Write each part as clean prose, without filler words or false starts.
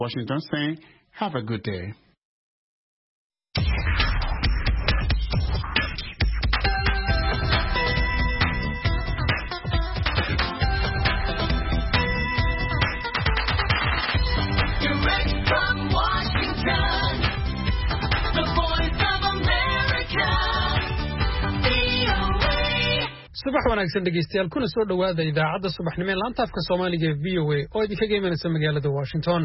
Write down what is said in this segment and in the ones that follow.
Washington saying, have a good day. subax wanaagsan dhegeystayaal kuna soo dhawaada idaacadda subaxnimo ee laanta afka Soomaaliga ee VOA oo idinkaga imanaysa magaalada Washington.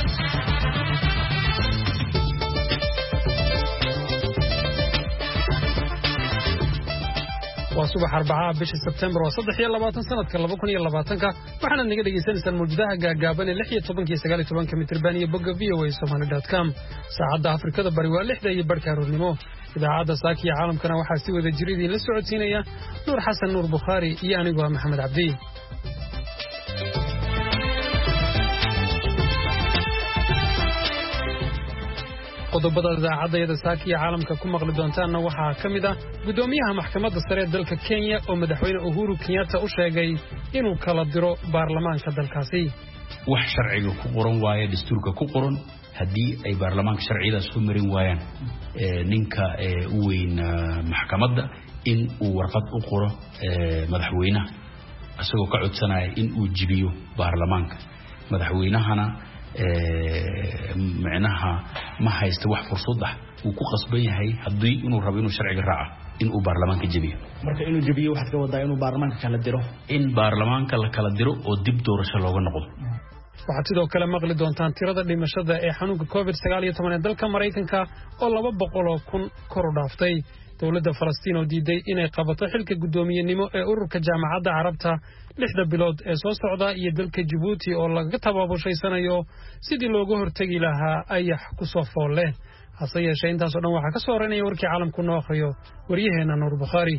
waa subax Arbacada bisha September oo 23 sanadka 2020 waxaana naga dhageysanaysaan muujadaha gaagaaban ee 16 iyo 19 mitir iyo bogga voasomali.com. saacadda Afrikada bari waa 6 iyo barka aroornimo. idaacadda saakiya caalamkana waxaa si wada jiridii la socodsiinaya Nuur Xasan Nuur Bukhari iyo anigu Maxamed Cabdi. qodobada idaacadda saakiya caalamka ku maqli doontaana waxaa ka mid ah gudoomiyaha maxkamadda sare ee dalka Kenya oo madaxweyne Uhuru Kenyatta u sheegay inuu kala diro baarlamaanka dalkaasi. wax sharciga ku qoran waaye dastuurka ku qoran haddii ay baarlamaanka sharciyadaas ku marin waayaan ninka u weyn maxkamadda in uu warqad u qoro madaxweynaha asagoo ka codsanaya in uu jibiyo baarlamaanka madaxweynahana macnaha ma haysto wax fursad ah uu ku qasban yahay haddii inuu rabo inuu sharciga raaco in uu baarlamaanka jibiyo marka inuu jibiyo waxa ka wadaa inuu baarlamaanka kala diro in baarlamaanka la kala diro oo dib doorasho looga noqdo. waxaad sidoo kale maqli doontaan tirada dhimashada ee xanuunka COVID-19 ee dalka Mareykanka oo 200,000 kor u dhaaftay. dawladda Falastiin oo diiday inay qabato xilka gudoomiyenimo ee ururka jaamacadda Carabta 6 bilood ee soo socda iyo dalka Djibouti oo laga tabaabushaysanayo sidii looga hortagi lahaa ayax ku soo fool leh. hase yeeshee intaas oo dhan waxaa ka soo horeynaya warkii caalamku noo akhriyo waryaheena Nuur Bukhari.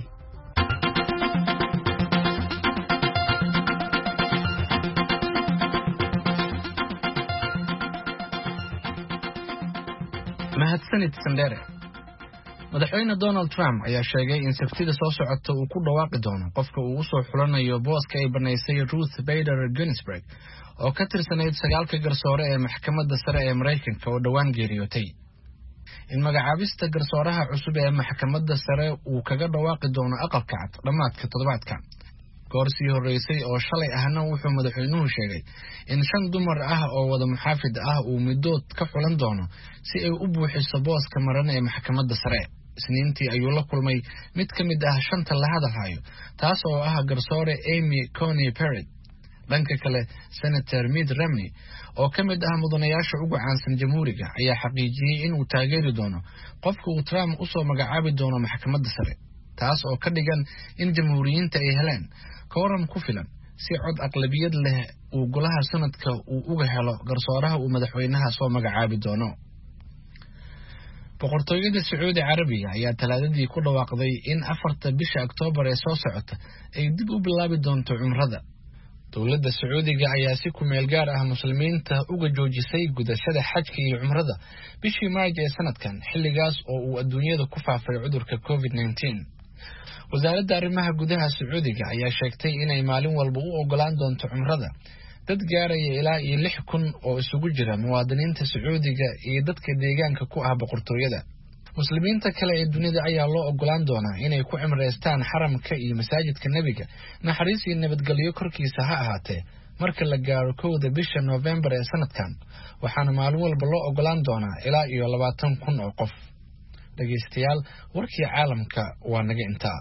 mahadsanid Sandere. madaxweyne Donald Trump ayaa sheegay in sabtida soo socota uu ku dhawaaqi doono qofka uu soo xulanayo booska ay banaysay Ruth Bader Ginsburg oo ka tirsanayd 9 garsoore ee maxkamadda sare ee Mareykanka oo dhawaan geeriyootay. in magacaabista garsooraha cusub ee maxkamadda sare uu kaga dhawaaqi doono aqalka cad dhamaadka toddobaadka. goorsii horeysay oo shalay ahna wuxuu madaxweynuhu sheegay in 5 dumar ah oo wada muxaafid ah uu midood ka xulan doono si ay u buuxiso booska maran ee maxkamadda sare. isniintii ayuu la kulmay mid ka mid ah 5 la hadalhayo taas oo ah garsoore Amy Coney Barrett. dhanka kale Senator Mitt Romney oo ka mid ah mudanayaasha ugu caansan jamhuuriga ayaa xaqiijiyay in uu taageeri doono qofka uu Trump u soo magacaabi doono maxkamadda sare, taas oo ka dhigan in jamhuuriyiinta ay heleen kooram ku filan si cod aqlabiyad leh uu golaha sanadka uu uga helo garsooraha uu madaxweynaha soo magacaabi doono. boqortooyada Sacuudi Carabiga ayaa talaadadii ku dhawaaqday in 4 bisha Oktoobar ee soo socota ay dib u bilaabi doonto cumrada. dawladda Sacuudiga ayaa si ku meel gaar ah muslimiinta uga joojisay gudashada xajka iyo cumrada bishii Maarch ee sanadkan, xilligaas oo uu adduunyada ku faafay cudurka COVID-19. wasaaradda arrimaha gudaha Sacuudiga ayaa sheegtay inay maalin walba u ogolaan doonto cumrada dad gaaraya ilaa 6,000 oo isugu jira muwaadiniinta Sacuudiga iyo dadka deegaanka ku ah boqortooyada. muslimiinta kale ee dunida ayaa loo ogolaan doonaa inay ku cimreystaan xaramka iyo masaajidka Nabiga naxariis iyo nabadgelyo korkiisa ha ahaatee marka la gaaro 1 bisha November ee sanadkan, waxaana maalin walba loo ogolaan doonaa ilaa 20,000 oo qof. dhageystayaal, warkii caalamka waa naga intaa.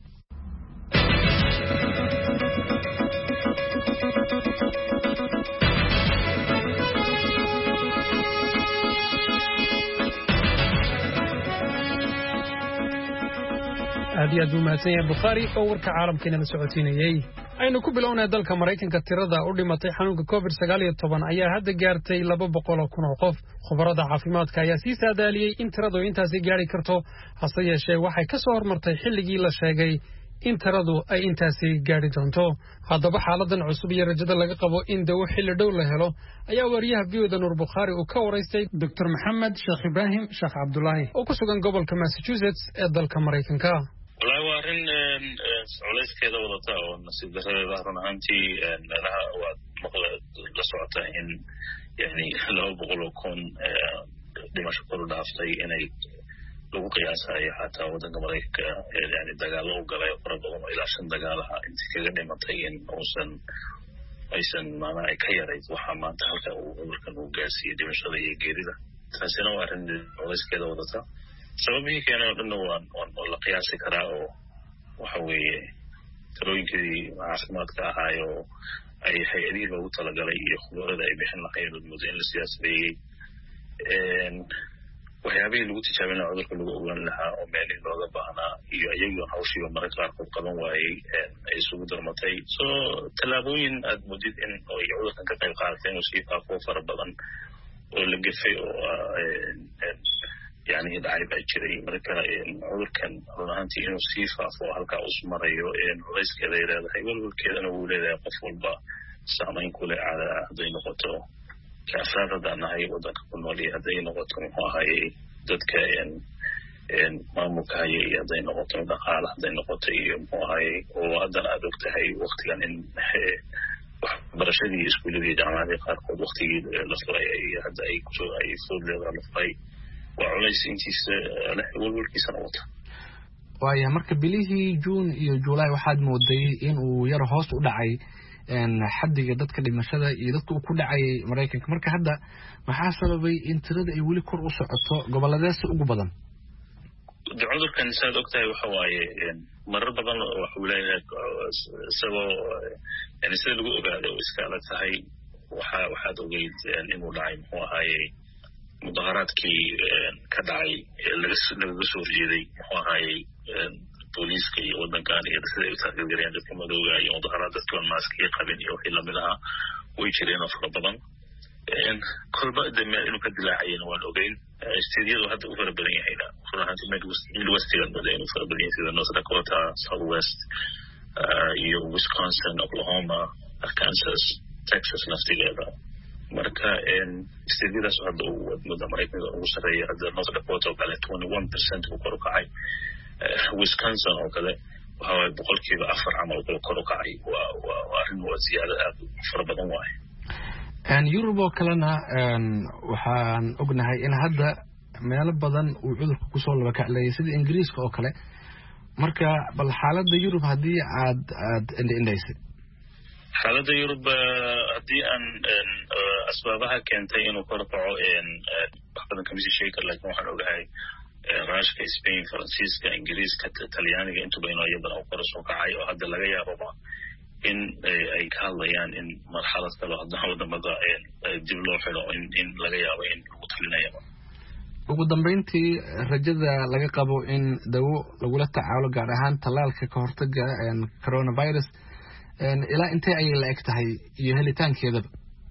aad iyo aad buu mahadsan yahay Bukhari oo warka caalamkeena la socodsiinayay. aynu ku bilownaa dalka Mareykanka tirada u dhimatay xanuunka COVID-19 ayaa hadda gaartay 200,000 oo qof. khubarada caafimaadka ayaa sii saadaaliyay in tiradu intaasi gaari karto, hase yeeshee waxay ka soo hormartay xilligii la sheegay in tiradu ay intaasi gaari doonto. haddaba xaaladan cusub iyo rajada laga qabo in dawo xilli dhow la helo ayaa wariyaha VOA Nuur Bukhari uu ka waraystay Dr. Maxamed Sheekh Ibrahim Sheekh Cabdullaahi oo ku sugan gobolka Massachusetts ee dalka Mareykanka. والله وارن سعوديس كذا وضعتها ونصيب ذهب ظهرنا أنتي لها ومقلة لسعتها yani 200,000 dhimasho kor u dhaaftay inay lagu qiyaasayo xataa waddanka Mareykanka yani dagaalo u galay fara badan oo ilaa 5 dagaalaha intii kaga dhimatay in aysan maana ay ka yarayd waxa maanta halka uu cudurkan uu gaarsiiyay dhimashada iyo geerida taasina waa arrin culayskeeda wadata sababihii keenay dhanna waa la qiyaasi karaa oo waxa weeye talooyinkii caafimaadka ahaayo ay hay'adihii loogu talagalay iyo khubarada ay bixin lahaayeen muddo in la siyaasadeeyey waxyaabihii lagu tijaabin lahaa cudurka lagu ogaan lahaa oo meelihii looga baahnaa iyo iyagoo hawshiiba mararka qaarkood qaban waayey ay isugu darmatay so tallaabooyin aad moodid in ay cudurkan ka qayb qaadatay inuu sii faafo fara badan oo la gefay oo yani dhacay baa jiray marka cudurkan run ahaantii inuu sii faafo halkaa uu marayo culayskeeda ay leedahay walwalkeedana wuu leedahay qof walba saamayn ku leh hadday noqoto كأفراد دانهاي ودك كنولي هذين نقطة مهاي ضدك ما مكاي هذين نقطة دخال هذين نقطة مهاي وهذا أدوك هاي وقت كان إن برشدي إسكولي جامعة قارقود وقتي لفراي هذا أي كتو أي فود لفراي وعليس إنتيس له والكيس نقطة ويا مركب بليه جون جولاي واحد مودي إن ويرهاس ودعي xaddiga dadka dhimashada iyo dadka uu ku dhacay Mareykanka marka hadda maxaa sababay in tirada ay wali kor u socoto goboladaas ugu badan cudurkan saad ogtahay waxa waaye marar badan waxa uu leeyahay sabab yani sida lagu ogaado iska la tahay waxaad ogeyd inuu dhacay muxuu ahaayey mudaharaadkii ka dhacay laga soo jeeday muxuu ahaayey booliiska iyo waddankan iyo sida ay taageerayaan dadka madowga iyo mudaharaad dadka maaskiya qabin iyo wixii lamid ahaa way jireen oo fara badan kolba meel inuu ka dilaacayeen waan ogeyn istidiyadu hadda u fara badan yahayna furahaanti midwestiga bada inuu fara badan yahay sida North Dakota, Southwest iyo Wisconsin, Oklahoma, Kansas, Texas naftigeeda marka istidiyadaas hadda wadamada Mareykanka ugu sarreeya hadda North Dakota oo kale 21% uu kor u kacay Wisconsin oo kale waxa boqolkiiba 4 camal kor u kacay waa arrin ziyaado aad fara badan waay Europe oo kalena waxaan ognahay in hadda meelo badan uu cudurku ku soo laba kaclay sida Ingiriiska oo kale marka bal xaaladda Europe hadii aad indhaysay xaaladda Europe hadii aan asbaabaha keentay inuu kor u kaco waxaan ka misi sheekay laakiin waxaan ogahay Ruushka, Spain, Faransiiska, Ingiriiska, Talyaaniga inta badan ay badan kor u soo kacay oo hadda laga yaabo in ay ka hadlayaan in marxalad kale wadamada dib loo xiro in laga yaabo in lagu talinayo ugu dambeyntii rajada laga qabo in dawo lagula tacaalo gaar ahaan talaalka ka hortagga coronavirus ilaa intee ay la eg tahay iyo helitaankeeda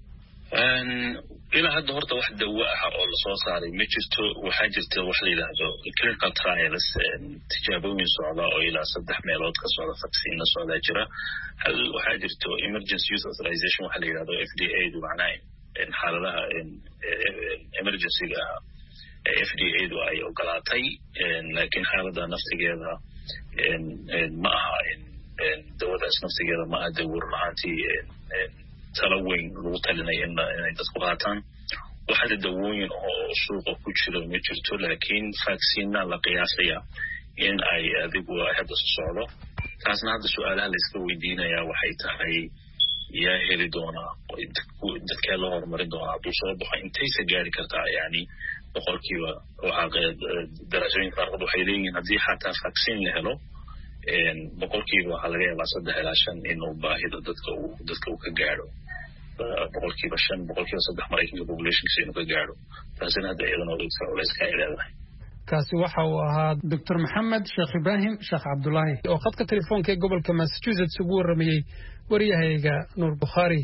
ilaa hadda horta wax dawo ah oo la soo saaray ma jirto waxaa jirta wax la yiraahdo clinical trials tijaabooyin socda oo ilaa 3 meelood ka socda vaccine socda jira hal waxaa jirto emergency use authorization waxa la yiraahdo FDA du macnaheedu in xaaladaha emergency-ga FDA du ay ogolaatay laakiin xaalada naftigeeda ma aha dawadaas naftigeeda ma aha dawo lahaantii talaweyn lagu talinayo inay dadku qaataan waxaa dawooyin oo suuqa ku jira ma jirto laakiin vaccine la qiyaasaya in ay adigu hadda socdo taasna hadda su'aalaha la iska weydiinaya waxay tahay yaa heli doona dadka loo horumarin doona hadduu soo baxo intaysa gaari kartaa yani boqolkiiba waxaa darajooyin qaarkood waxay leeyihiin haddii xataa vaccine la helo boqolkiiba waxaa laga yaabaa 3 ilaa 5 inuu baahida dadka uu ka gaadho boqolkiiba 5 boqolkiiba 3 Mareykanka populationkiisa inuu ka gaadho taasina hadda iyadana dadka culayska ay leedahay kaasi waxa uu ahaa Dr. Maxamed Sheekh Ibrahim Sheekh Cabdullaahi oo khadka telefoonka ee gobolka Massachusetts ugu waramayay wariyahayga Nuur Bukhari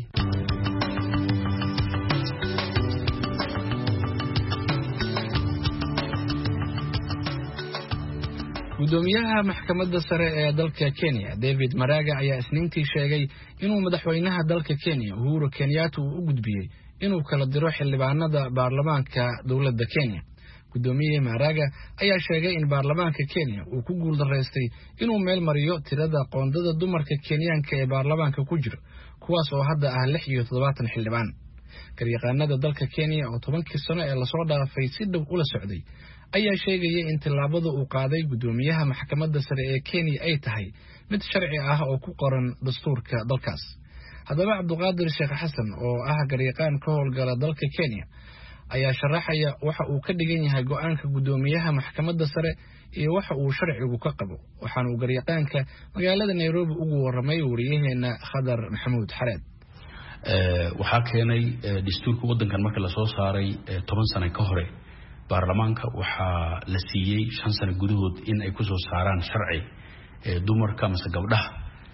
gudoomiyaha maxkamadda sare ee dalka Kenya David Maraga ayaa isniintii sheegay inuu madaxweynaha dalka Kenya Uhuru Kenyatta u gudbiyay inuu kala diro xildhibaanada baarlamaanka dawladda Kenya gudoomiyaha Maraga ayaa sheegay in baarlamaanka Kenya uu ku guuldareystay inuu meel mariyo tirada qoondada dumarka Kenyaanka ee baarlamaanka ku jira kuwaas oo hadda ah 76 xildhibaan garyaqaanada dalka Kenya oo 10 sano ee la soo dhaafay si dhow ula socday ayaa sheegay in tilaabada uu qaaday gudoomiyaha maxkamadda sare ee Kenya ay tahay mid sharci ah oo ku qoran dastuurka dalkaas. haddaba Cabduqaadir Sheekh Xasan oo ah garyaqaan ka howlgala dalka Kenya ayaa sharaxaya waxa uu ka dhigan yahay go'aanka gudoomiyaha maxkamadda sare iyo waxa uu sharcigu ka qabo. waxaan uu garyaqaanka magaalada Nairobi ugu waramay wariyaheena Khadar Maxamuud Xareed. waxaa keenay dastuurka wadankan markii la soo saaray 10 sano ka hore baarlamaanka waxaa la siiyay 5 sano gudahood in ay ku soo saaraan sharci dumarka ama gabdhaha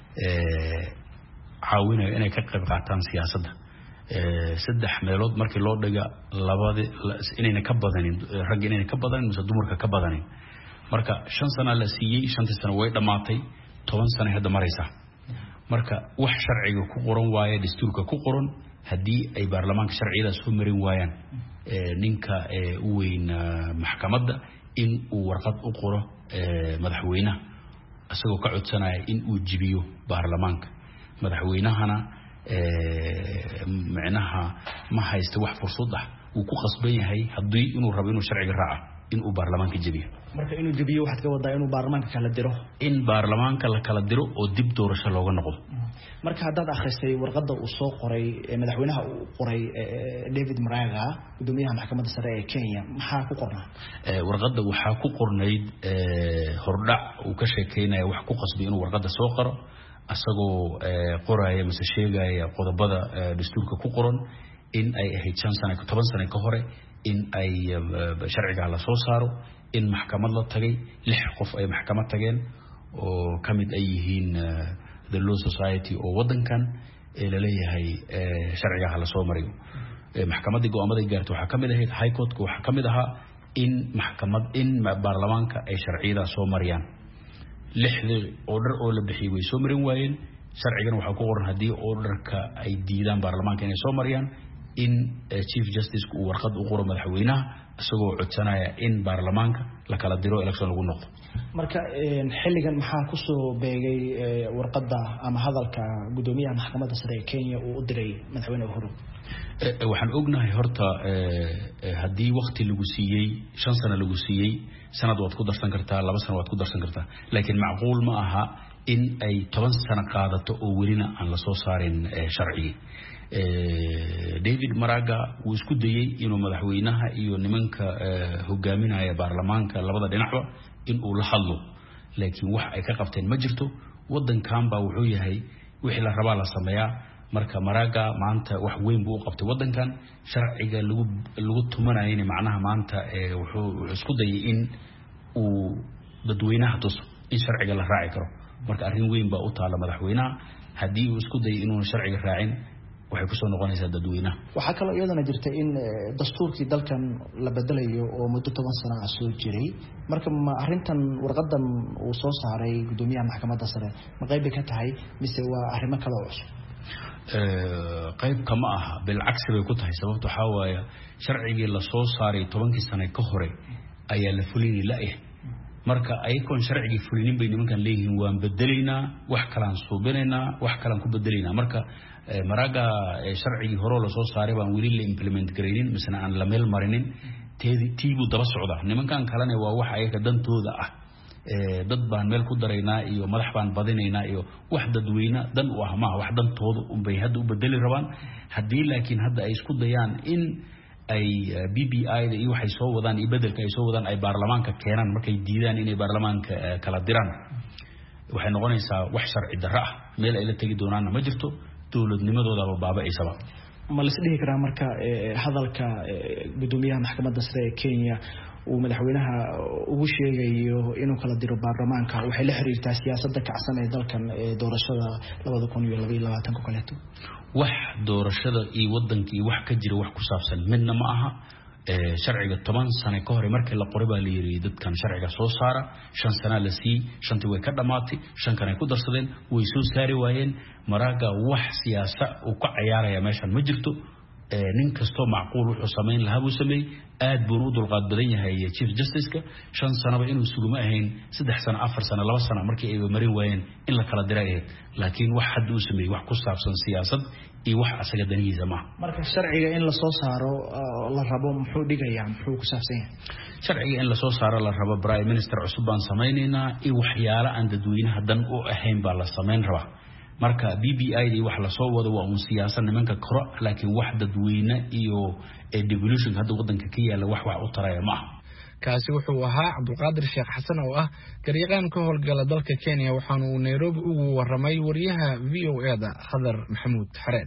caawinayo inay ka qayb qaataan siyaasadda. 3 meelood markii loo dhiga labada inayna ka badanin rag inayna ka badanin mise dumarka ka badanin. marka 5 sano la siiyay 5 sano way dhamaatay 10 sano hadda maraysa. marka wax sharciga ku qoran waaye dastuurka ku qoran hadii ay baarlamaanka sharciyada soo marin waayaan ninka u weyn maxkamadda in uu warqad u qoro madaxweynaha asagoo ka codsanaya in uu jibiyo baarlamaanka. madaxweynahana macnaha ma haysto wax fursad ah uu ku qasban yahay hadii inuu rabo inuu sharciga raaco in uu baarlamaanka jibiyo. marka inuu jibiyo waxaad ka wadaa inuu baarlamaanka kala diro in baarlamaanka la kala diro oo dib doorasho looga noqdo. marka haddaad akhrisay warqadda uu soo qoray madaxweynaha uu qoray David Maraga gudoomiyaha maxkamadda sare ee Kenya maxaa ku qornaa? warqadda waxaa ku qornayd hordhac uu ka sheekeynaya wax ku qasbay inuu warqadda soo qoro asagoo qoraya mise sheegaya qodobada dastuurka ku qoran in ay ahayd 5 sano 10 sano ka hore in ay sharciga la soo saaro in maxkamad la tagay 6 qof ay maxkamad tageen oo kamid ay yihiin the law society oo wadankan la leeyahay sharciga la soo mariyo. maxkamadda go'aamada gaartay waxa kamid ahayd high court waxa kamid aha in maxkamad in baarlamaanka ay sharciyada soo mariyaan. 6 order oo la bixiyay way soo marin waayeen. sharcigan waxa ku qoran hadii orderka ay diidaan baarlamaanka inay soo mariyaan in chief justice uu warqad u qoro madaxweynaha asagoo codsanaya in baarlamaanka la kala diro election lagu noqdo. marka xilligan maxaa ku soo beegay warqadda ama hadalka gudoomiyaha maxkamadda sare ee Kenya uu u diray madaxweynaha Uhuru? waxaan ognahay horta hadii waqti lagu siiyay 5 sano lagu siiyay sanad waad ku darsan kartaa 2 sano waad ku darsan kartaa laakiin macquul ma aha in ay 10 sano qaadato oo welina aan la soo saarin sharci. David Maraga uu isku dayay inuu madaxweynaha iyo nimanka hogaaminaya baarlamaanka labada dhinacba in uu la hadlo laakiin wax ay ka qabteen ma jirto. wadankan baa wuxuu yahay wixii la rabaa la sameeyaa. marka Maraga maanta wax weyn buu qabtay wadankan sharciga lagu tumanayay macnaha maanta wuxuu isku dayay in uu dadweynaha tuso in sharciga la raaci karo. marka arrin weyn baa u taala madaxweynaha hadii uu isku dayay inuu sharciga raacin waxay ku soo noqonaysaa dadweynaha. waxa kale iyadana jirta in dastuurkii dalkan la bedelayo oo muddo 10 sano ah soo jiray. marka ma arrintan warqadan uu soo saaray gudoomiyaha maxkamadda sare ma qayb ka tahay mise waa arrimo kale oo cusub? qayb kama aha bilcagsi bay ku tahay. sababtu waxa waaye sharcigii la soo saaray 10 sano ka hore ayaa la fuliyay la'ah. marka aykoon sharcigii fulinin bay nimankan leeyihiin waan bedelaynaa wax kale aan suubinaynaa wax kale aan ku bedelaynaa. marka Maraga sharcigii hore la soo saaray baan weli la implement gareynin misna aan la meel marinin tiibu daba socda. nimankan kalena waa wax ayaga dantooda ah. dad baan meel ku daraynaa iyo madax baan badinaynaa iyo wax dadweyne dan u ah ma wax dantooda bay hadda u bedeli rabaan. hadii laakiin hadda ay isku dayaan in ay BBI da iyo waxay soo wadaan iyo bedelka ay soo wadaan ay baarlamaanka keenaan markay diidaan inay baarlamaanka kala diraan waxay noqonaysaa wax sharci darro ah. meel ay la tagi doonaan ma jirto. dawladnimadooda baabacisaba. ma la isdhihi karaa marka hadalka gudoomiyaha maxkamadda sare ee Kenya uu madaxweynaha ugu sheegayo inuu kala diro baarlamaanka waxay la xiriirtaa siyaasadda kacsan ee dalkan doorashada 2022 kaleeto? wax doorashada iyo wadanka iyo wax ka jira wax ku saabsan midna ma aha. sharciga 10 sano ka hor markii la qoray baa la yiri dadkan sharciga soo saara 5 sano la sii 5 way ka dhamaatay 5 kan ay ku darsadeen way soo saari waayeen. Maraga wax siyaasad uu ka ciyaaraya meeshan ma jirto. nin kasto macquul wuxuu sameyn lahaa buu sameeyay aad buu u dulqaad badan yahay chief justice-ka 5 sano inuu suguma ahayn 3 sano 4 sano 2 sano markii ay marin waayeen in la kala diray laakiin wax xad uu sameeyay wax ku saabsan siyaasad iyo wax asaga danihiisa ma marka sharciga in la soo saaro la rabo muxuu dhigayaa muxuu ku saabsan yahay sharciga in la soo saaro la rabo prime minister cusub baan sameeynaa iyo waxyaalo aan dadweynaha dan u ahayn baa la sameyn rabaa marka BBI wax la soo wado waa siyaasad nimanka koro laakiin wax dadweyne iyo devolution hadda wadanka ka yaala wax u taraya ma kaasi wuxuu ahaa Cabdulqaadir Sheekh Xasan oo ah garyaqaan ka howlgala dalka Kenya waxaana uu Nairobi ugu waramay wariyaha VOA-da Khadar Maxamuud Xareed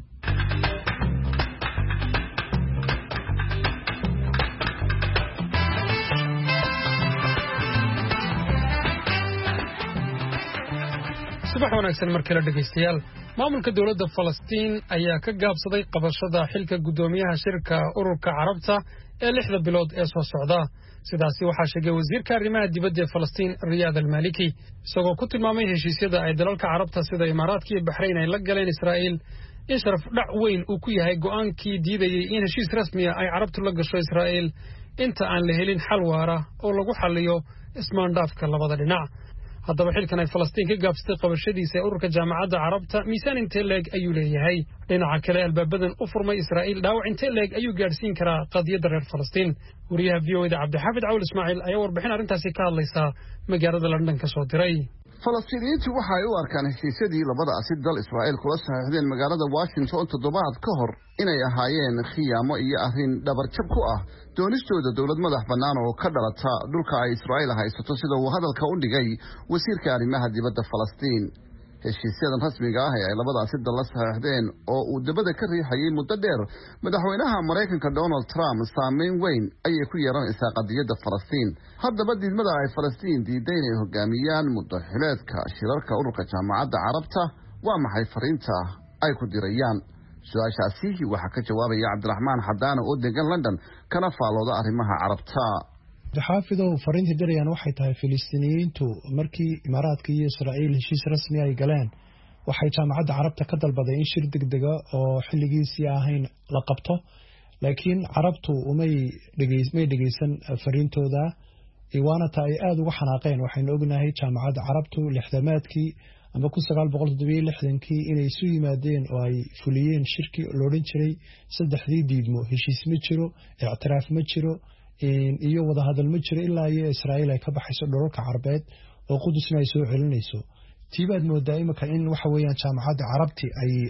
subax wanaagsan markale dhageystayaal maamulka dawladda Falastiin ayaa ka gaabsaday qabashada xilka gudoomiyaha shirka ururka Carabta ee 6 bilood ee soo socda sidaasi waxaa sheegay wasiirka arrimaha dibadda ee Falastiin Riyad al-Maliki isagoo ku tilmaamay heshiisyada ay dalalka Carabta sida Imaaraadka iyo Bahrain ay la galeen Israa'iil in sharaf dhac weyn uu ku yahay go'aankii diidayay in heshiis rasmi ah ay Carabtu la gasho Israa'iil inta aan la helin xal waara oo lagu xalliyo ismaandhaafka labada dhinac haddaba xilkan ay Falastiin ka gaabsatay qabashadiisa ururka jaamacadda Carabta miisaan intee leeg ayuu leeyahay dhinaca kale albaabadan u furmay Israa'iil dhaawac intee leeg ayuu gaarsiin karaa qadiyadda reer Falastiin wariyaha VOA-da Cabdixaafid Cawl Ismaaciil ayaa warbixin arrintaasi ka hadlaysa magaalada London ka soo diray Falastiiniyiintu waxa ay u arkaan heshiisyadii labada asid dal Israa'iil kula saxiixdeen magaalada Washington toddobaad ka hor inay ahaayeen khiyaamo iyo arrin dhabarjab ku ah doonistooda dawlad madax bannaan oo ka dhalata dhulka ay Israa'iil haysato sida uu hadalka u dhigay wasiirka arrimaha dibadda Falastiin heshiisyadan rasmiga ah ee labada asid dal la saxiixdeen oo uu dabada ka riixayay muddo dheer madaxweynaha Mareykanka Donald Trump saameyn weyn ayay ku yeelanaysaa qadiyadda Falastiin haddaba diidmada ay Falastiin diiday inay hogaamiyaan muddo xileedka shirarka ururka jaamacadda Carabta waa maxay fariinta ay ku dirayaan su'aashaasi waxa ka jawaabaya Cabdiraxmaan Xadaan oo degan London kana faalooda arrimaha Carabta xaafidow fariinta dirayaan waxay tahay Filistiiniyiintu markii Imaaraadka iyo Israa'iil heshiis rasmi ay galeen waxay jaamacadda Carabta ka dalbaday in shir degdeg ah oo xilligiisii ahayn la qabto laakiin Carabtu umay dhageysan fariintooda iwaana ta ay aad uga xanaaqeen waxaynu ognahay jaamacadda Carabtu 60maadkii ama 1967kii inay isu yimaadeen oo ay fuliyeen shirki loo dhan jiray saddexdii diidmo heshiis ma jiro ictiraaf ma jiro iyo wada hadal ma jiro ilaa iyo Israa'iil ay ka baxayso dhulalka Carbeed oo Qudusna ay soo celinayso tiibaad moodaa imika in waxa weeyaan jaamacadda Carabti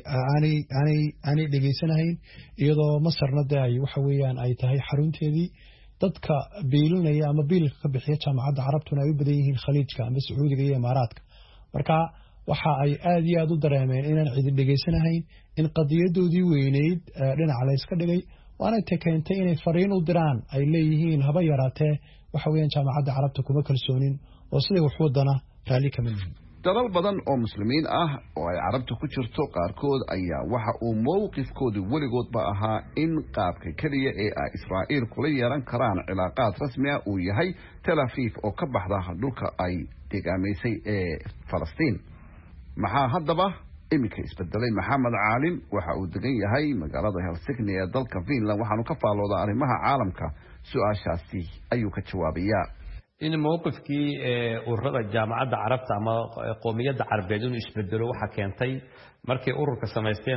aanay dhageysanahayn iyadoo Masarna ay waxa weeyaan ay tahay xarunteedii dadka biilinaya ama biilka ka bixiya jaamacadda Carabtuna ay u badan yihiin Khaliijka ama Sacuudiga iyo Imaaraadka marka waxa ay aad iyo aad u dareemeen inaan cid dhageysanahayn in qadiyadoodii weyneyd dhinaca la iska dhigay waana keentay inay fariin u diraan ay leeyihiin haba yaraatee waxa weeyaan jaamacadda Carabta kuma kalsoonin oo sidii wax wadana raali ka mid dalal badan oo muslimiin ah oo ay Carabta ku jirto qaarkood ayaa waxa uu mowqifkoodu weligoodba ahaa in qaabka kaliya ee ay Israa'iil kula yeelan karaan cilaaqaad rasmi ah uu yahay Tel Aviv oo ka baxda dhulka ay deegaamaysay ee Falastiin maxaa haddaba imika isbedelay Maxamed Caalin waxa uu degan yahay magaalada Helsinki ee dalka Finland waxaanu ka faaloodaa arrimaha caalamka su'aashaasi ayuu ka jawaabayaa in mowqifkii ururada jaamacadda Carabta ama qoomiyadda Carbeed inuu isbedelo waxa keentay markii ururka sameysteen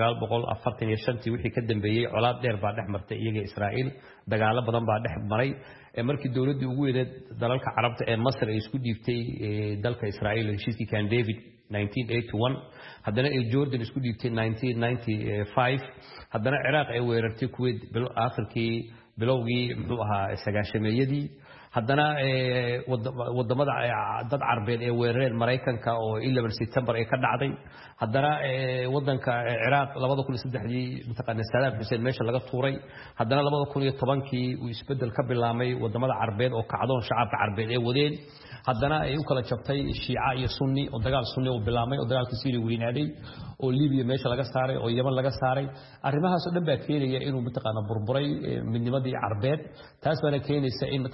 1945 wixii ka dambeeyay colaad dheer baa dhex martay iyaga Israa'iil dagaalo badan baa dhex maray markii dawladdu ugu weyned dalalka Carabta ee Masar ay isku dhiibtay dalka Israa'iil heshiiskii Camp David 1981 haddana ay Jordan isku dhiibtay 1995 haddana Iraq ay weerartay Kuwait aakhirkii bilowgii muxuu ahaa sagaashameeyadii haddana wadamada dad Carbeed ee weerareen Mareykanka oo 11 September ay ka dhacday haddana wadanka Iraq 2003 mutaqana Saddam Hussein meesha laga tuuray haddana 2010kii uu isbedel ka bilaamay wadamada Carbeed oo kacdoon shacabka Carbeed ee wadeen haddana ay u kala jabtay Shiica iyo Sunni oo dagaal Sunni uu bilaamay oo dagaalkii Syria weynaaday oo Libiya meesha laga saaray oo Yemen laga saaray arrimahaas oo dhan baa keenaya inuu mutaqana burburay midnimadii Carbeed taas baana keenaysa in mutaqana qowl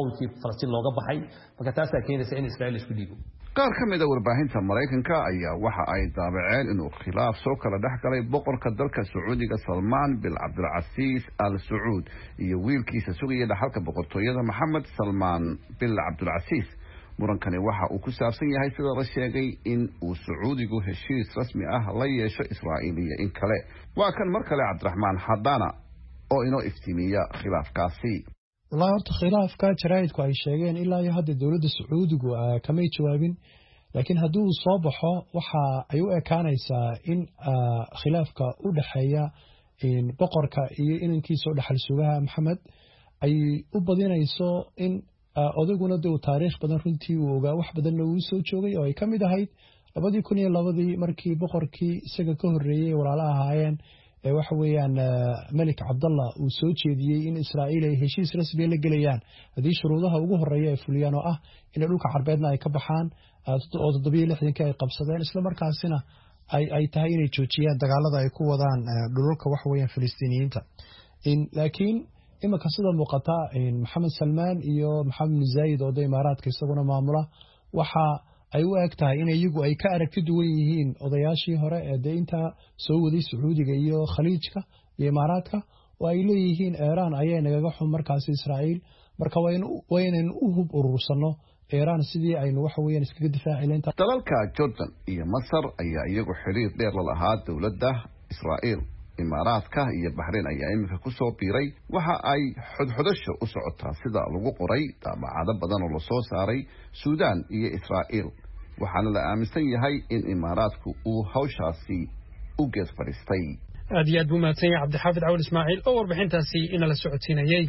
maamulkii Falastiin looga baxay marka taas ay keenaysa in Israa'iil isku dhiibo qaar ka mid ah warbaahinta Mareykanka ayaa waxa ay daabaceen inuu khilaaf soo kala dhaxgalay boqorka dalka Sacuudiga Salman bin Abdulaziz Al Saud iyo wiilkiisa sugaya dhaxalka boqortooyada Mohammed Salman bin Abdulaziz. murankani waxa uu ku saabsan yahay sida la sheegay in uu Sacuudigu heshiis rasmi ah la yeesho Israa'iil iyo in kale. waa kan mar kale Cabdiraxmaan Xadana oo inoo iftiimiya khilaafkaasi. والله horta khilaafka jaraa'idku ay sheegeen ilaa iyo hadda dawladda Sacuudigu kama jawaabin laakiin hadduu soo baxo waxa ay u ekaanaysaa in khilaafka u dhaxeeya in boqorka iyo inankiisa dhaxal sugaha Maxamed ay u badinayso in odaguna uu taariikh badan runtii uu ogaa wax badan uu soo joogay oo ay kamid ahayd 2002 markii boqorkii isaga ka horeeyay walaalaha ahaayeen waxa weeyaan Malik Abdullah uu soo jeediyay in Israa'iil ay heshiis rasmi la galayaan hadii shuruudaha ugu horeeya ay fuliyaan oo ah in dhulka carbeedna ay ka baxaan oo 760 ay qabsadeen isla markaasina ay tahay inay joojiyaan dagaalada ay ku wadaan dhulka wax weeyaan Filistiiniyiinta laakiin imaka sida muuqata Mohammed Salman iyo Mohammed bin Zayed oo Imaaraadka isaguna maamula waxa ay u egtahay in iyagu ay ka aragti duwan yihiin odayaashii hore ee deynta soo waday Sacuudiga iyo Khaliijka iyo Imaaraadka oo ay leeyihiin Iran ayay nagaga xun markaas Israa'iil marka waynan u hub urursano Iran sidii aynu wax weeyaan iskaga difaacileen dalalka Jordan iyo Masar ayaa iyagu xiriir dheer la lahaa dawladda Israa'iil. Imaaraadka iyo Bahrain ayaa imika ku soo biiray waxa ay xudxudasho u socotaa sida lagu qoray daabacado badan oo la soo saaray Suudaan iyo Israa'iil waxaana la aaminsan yahay in Imaaraadku uu hawshaasi u gees fadhiistay. aad iyo aad buu mahadsan yahay Cabdixaafid Cawil Ismaaciil oo warbixintaasi inala socodsiinayay.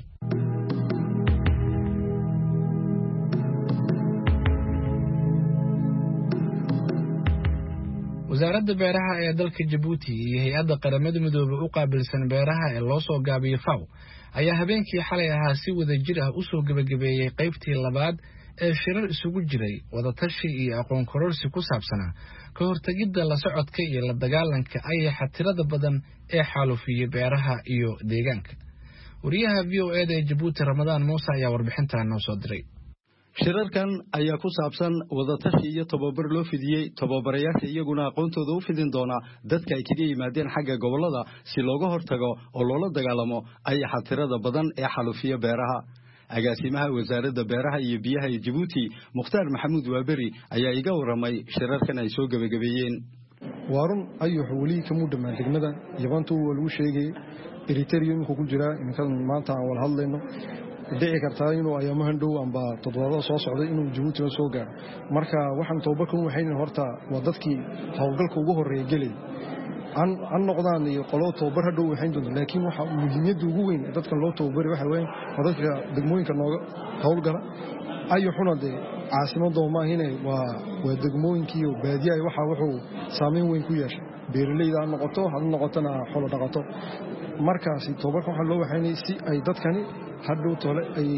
wasaaradda beeraha ee dalka Djibouti iyo hay'adda qaramada midoobay u qaabilsan beeraha ee loo soo gaabiyay FAO ayaa habeenkii xalay ahaa si wada jir ah u soo gabagabeeyay qaybtii labaad ee shirar isugu jiray wadatashi iyo aqoon kororsi ku saabsanaa ka hortagidda la socodka iyo la dagaalanka ayaxa tirada badan ee xaalufiyay beeraha iyo deegaanka. wariyaha VOA ee Djibouti Ramadaan Muuse ayaa warbixintan noo soo diray. shirarkan ayaa ku saabsan wadatashi iyo tababar loo fidiyay tababarayaasha iyaguna aqoontooda u fidin doona dadka ay kaga yimaadeen xagga gobolada si looga hortago oo loola dagaalamo ayaxa tirada badan ee xalufiya beeraha. agaasimaha wasaaradda beeraha iyo biyaha ee Djibouti Mukhtaar Maxamuud Waaberi ayaa iga waramay shirarkan ay soo gabagabeeyeen. waarun ayuhu wali ka muddamaan degmada yabantu wuu sheegay Eritrea ku jira inkan maanta aan wada hadlayno dhici kartaa inuu ayamahan dhow amba toddobaad soo socday inuu Djibouti soo gaaro marka waxaan toobakan waxayna horta waa dadkii hawlgalka ugu horeeyay galay aan noqdaan iyo qolo toobar hadhow waxayn doonto laakiin waxa muhiimada ugu weyn dadkan loo toobari waxa weyn dadka degmooyinka nooga hawlgala ayuhuna de caasimada ma ahinay waa degmooyinkii oo baadiyaha waxa wuxuu saameyn weyn ku yeeshay beeraleyda aan noqotona xoolo dhaqato markaasi toobarka waxa loo waxaynay si ay dadkani hadhow tole ay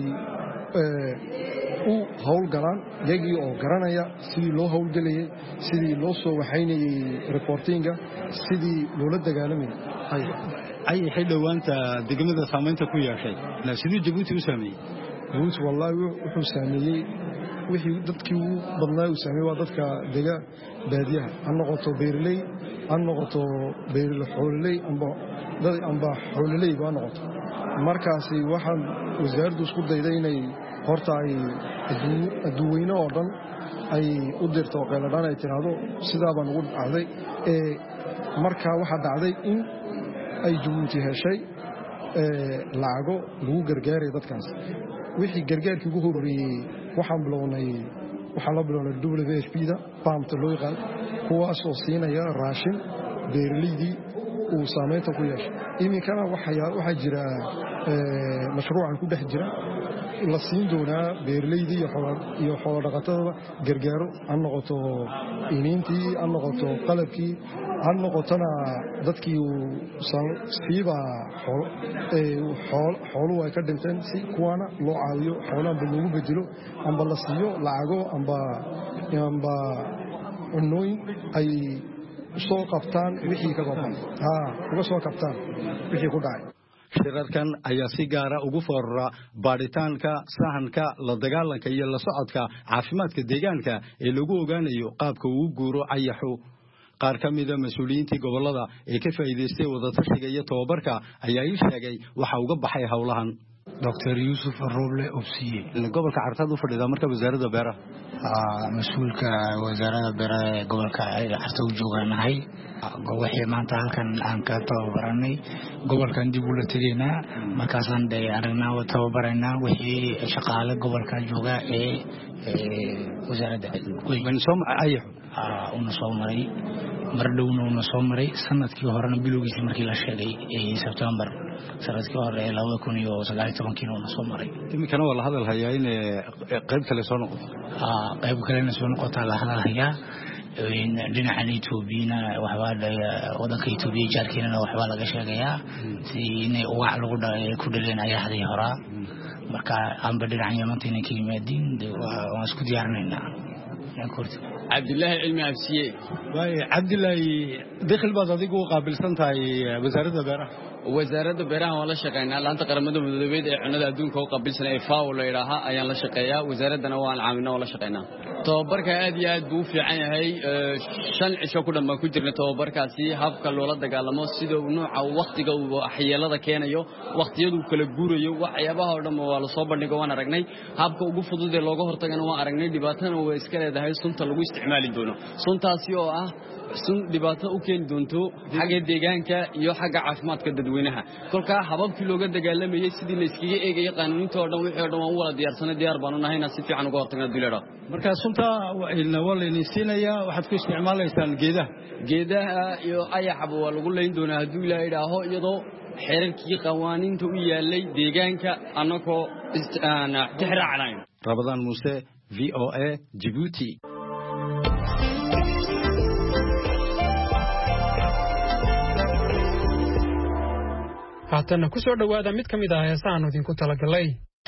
u hawlgalaan iyagii oo garanaya sidii loo hawlgalayay sidii loo soo waxaynayay reportinga sidii loola dagaalamayay ay xidhawaanta degmada saameynta ku yeeshay sidii Djibouti u saameeyay Djibouti wallahi wuxuu saameeyay wixii dadkii uu badnaa uu saameeyay waa dadka dega baadiyaha aan noqoto beeraley aan noqoto xoololey amba xoololey baa noqoto markaasi waxaan wasaaraddu isku dayday inay horta ay adduweyne oo dhan ay u dirto qeeladhaan ay tiraahdo sidaa baan ugu dhacday markaa waxaa dhacday in ay Djibouti heshay lacago lagu gargaaray dadkaas wixii gargaarkii ugu horreeyay waxaan la bilownay WFP-da PAMta loo yaqaan kuwaas oo siinaya raashin beeraleydii uu saameynta ku yeeshay iminkana waxaa jira mashruucan ku dhex jira la siin doonaa beeraleydii iyo xoolo dhaqatada gargaaro aan noqoto iniintii aan noqoto qalabkii aan noqotona dadkii siiba xooluhu ay ka dhinteen si kuwaana loo caawiyo xoolaanba loogu bedelo amba la siiyo lacago amba cunooyin ay soo qabtaan wixii ka go'an uga soo qabtaan wixii ku dhacay. shirarkan ayaa si gaara ugu foorara baadhitaanka sahanka la dagaalanka iyo la socodka caafimaadka deegaanka ee lagu ogaanayo qaabka uu guuro ayaxu qaar ka mida mas'uuliyiintii gobolada ee ka faa'iideystay wadatashiga iyo tababarka ayaa ii sheegay waxa uga baxay howlahan Dr. Yusuf Roble Obsiye gobolka Cartad u fadhida marka wasaaradda beeraha mas'uulka wasaaradda beeraha ee gobolka Cartad u jooganahay wixii maanta halkan aan ka tababaranay gobolkan dib u la tageynaa markaasaan aragnaa tababaranaa wixii shaqaale gobolka jooga ee wasaaradda una soo maray mar dhowna una soo maray sanadkii horena bilowgiisii markii la sheegay September sanadkii hore 2019 una soo maray imikana wala hadal hayaa in qayb kale soo noqoto qayb kale soo noqota la hadal hayaa dhinaca Ethiopia wadanka Ethiopia jaarkiina waxba laga sheegayaa si inay wax lagu ku dhaleen ayaxdii hore marka aan badinac Yementina ka yimaadeen waan isku diyaarinaynaa Abdullahi Ilmi Absiye Abdullahi dakhil baad adigu qaabilsan tahay wasaaradda beeraha wala shaqeynaa laanta qaramada midoobay ee cunada adduunka oo qaabilsan ee FAO la yiraahdo ayaan la shaqeeyaa wasaaradana waan caawinaa wala shaqeynaa tababarka aad iyo aad buu fiican yahay 5 cisho ku dhanbaan ku jirnay tababarkaasi habka loola dagaalamo sida nooca waqtiga uu axyeelada keenayo waqtiyadu kala guurayo waxyaabaha oo dhan waa la soo bandhigo waan aragnay habka ugu fudud ee looga hortagana waan aragnay dhibaatana way iska leedahay sunta lagu isticmaali doono suntaasi oo ah sun dhibaato u keeni doonto xagga deegaanka iyo xagga caafimaadka dadweynaha kolka hababkii looga dagaalamayay sidii la iskaga eegay qaanuunta oo dhan wixii oo dhan waan wada diyaarsanay diyaar baan u nahay si fiican uga hortagna duleero marka sunta wala insiinaya waxaad ku isticmaalaysaan geedaha iyo ayaxba waa lagu leyn doonaa haduu ilaahay idhaaho iyadoo xeerarkii qawaaniinta u yaalay deegaanka anagoo tixraacnayn Ramadan Muuse VOA Djibouti haatan ku soo dhawaada mid ka mid ah heesahan idinku talagalay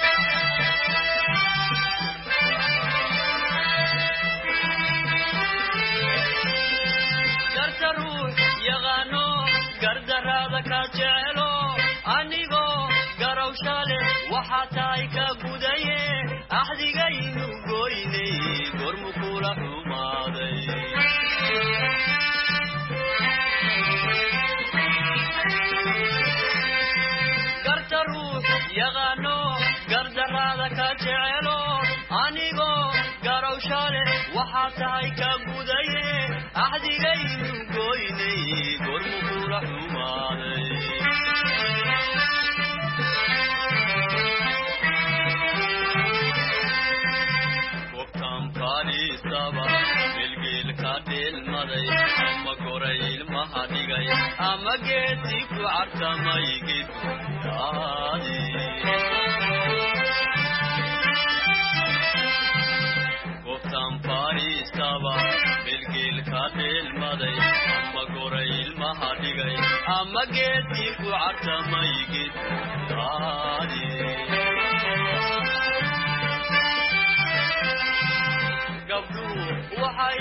gardarada ka jecelo anigo garawshale waxa tahay ka gudaye ahdigaynu goynay gormu kula xumaaday yaqaano gardarada ka jecelo anigo garawshale waxa tahay ka gudaye ahdigaynu goynay gormu kula xumaaday gobtan fadhiistaba bilgeelka dheelmaday ama goray ilmaha dhigay ama geedii ku cartamay geedkudaadi gobtan fadhiistaba bilgeelka dheelmaday ama goray ilmaha dhigay ama geedii ku cartamay geedkudaadi waxay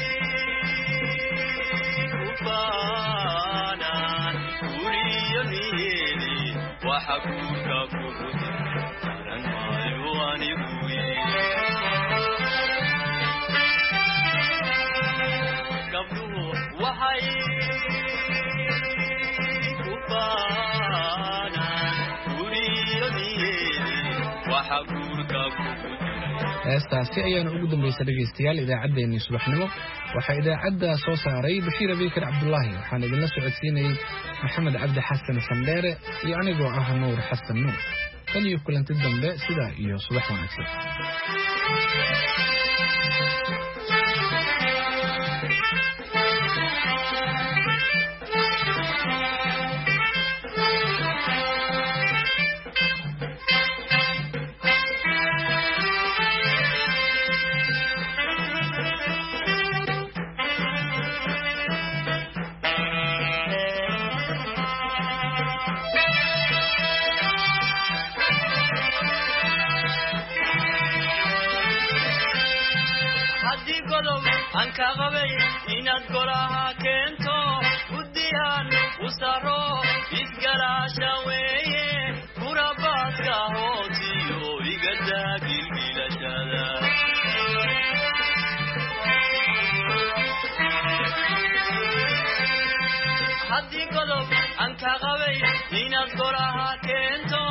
ku faanaan guriyo niyeeli waxa guurka kugu daran maayo anigu gabdhuhu waxay ku faanaan guriyo niyeeli waxa guurka kugu heestaasi ayaana ugu dambaysa dhegaystayaal idaacaddeenii subaxnimo waxaa idaacadda soo saaray bashiir abiikar cabdulaahi waxaan idinla socodsiinayey maxamed cabdi xasan sandheere iyo anigoo ah nuur xasan nuur kan iyo kulanti dambe sidaa iyo subax wanaagsan an ka qabay inaad golaha keento guddiyan u saro isgalaasha weeye haddii godob aan ka qabay inaad golaha keento